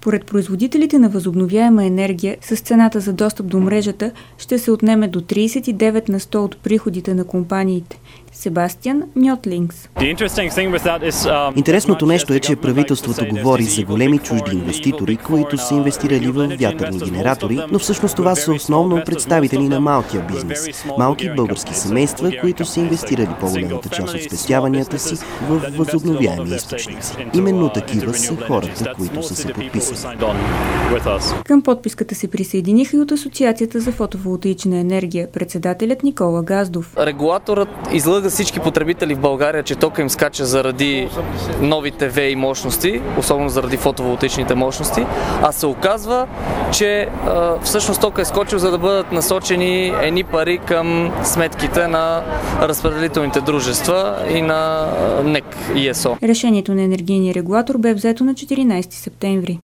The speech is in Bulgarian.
Според производителите на възобновяема енергия, с цената за достъп до мрежата ще се отнеме до 39 на 100 от приходите на компаниите. Себастиан Ньотлингс. Интересното нещо е, че правителството говори за големи чужди инвеститори, които са инвестирали в вятърни генератори, но всъщност това са основно представители на малкия бизнес. Малки български семейства, които са инвестирали по-голямата част от спестяванията си в възобновяеми източници. Именно такива са хората, които са се подписали. Към подписката се присъединиха и от Асоциацията за фотоволтаична енергия, председателят Никола Газдов. Регулаторът излъга всички потребители в България, че тока им скача заради новите ВЕИ мощности, особено заради фотоволтаичните мощности, а се оказва, че всъщност тока е скочил, за да бъдат насочени едни пари към сметките на разпределителните дружества и на НЕК и ЕСО. Решението на енергийния регулатор бе взето на 14 септември.